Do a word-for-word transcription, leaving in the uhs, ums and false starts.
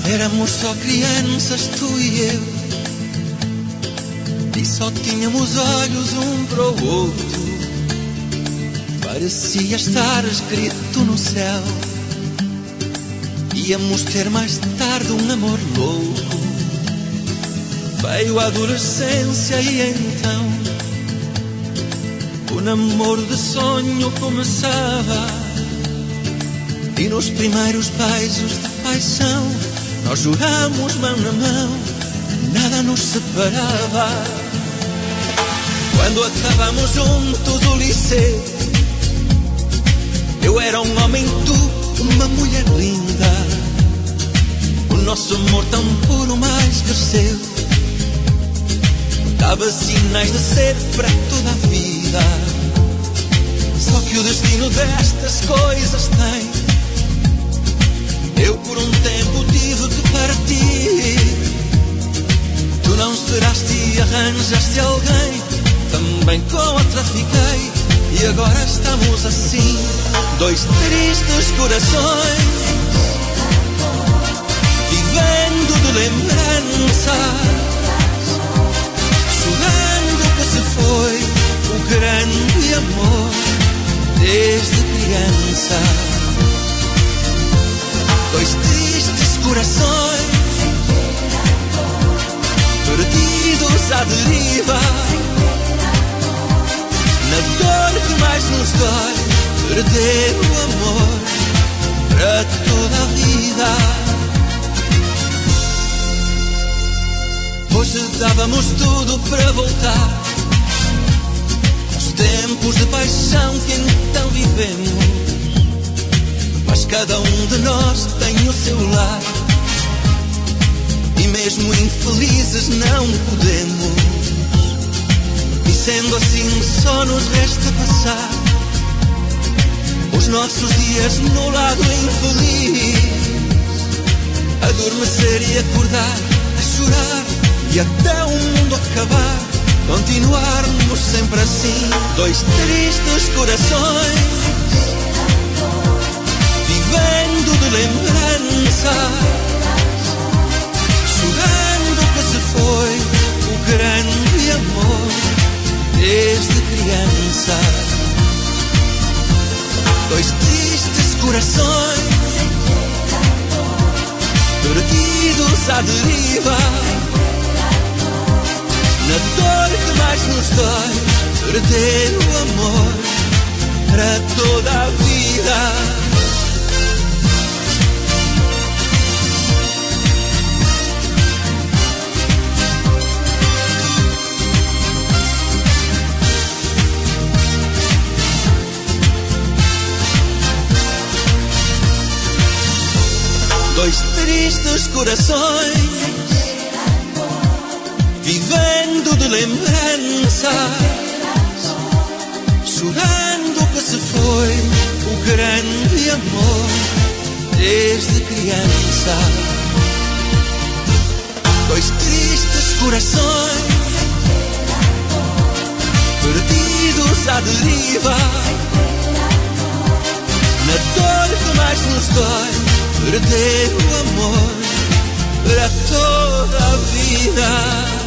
Éramos só crianças, tu e eu, e só tínhamos olhos um para o outro. Parecia estar escrito no céu. Íamos ter mais tarde um amor louco. Veio a adolescência e então o namoro de sonho começava. E nos primeiros beijos de paixão nós juramos mão na mão, nada nos separava. Quando acabamos juntos o liceu, eu era um homem, tu uma mulher linda. O nosso amor tão puro mais cresceu, dava sinais de ser para toda a vida. Só que o destino destas coisas tem. Eu por um tempo tive que partir. Tu não esperaste e arranjaste alguém, também com outra fiquei. E agora estamos assim, dois tristes corações, vivendo de lembranças, chorando que se foi o grande amor desde criança. Dois tristes corações, perdidos à deriva, na dor que mais nos dói, perder o amor para toda a vida. Hoje dávamos tudo para voltar aos tempos de paixão que então vivemos. Mas cada um de nós tem o seu lar, e mesmo infelizes não podemos. E sendo assim só nos resta passar os nossos dias no lado infeliz, adormecer e acordar, a chorar e até o mundo acabar, continuarmos sempre assim, dois tristes corações, vivendo de lembrança, chorando que se foi o grande amor desde criança. Dois tristes corações, perdidos à deriva, na dor que mais nos dói, perder o amor para toda a vida. Dois tristes corações, vivendo de lembrança, chorando que se foi o grande amor desde criança. Dois tristes corações, perdidos à deriva, na dor que mais nos dói, perder o amor para toda a vida.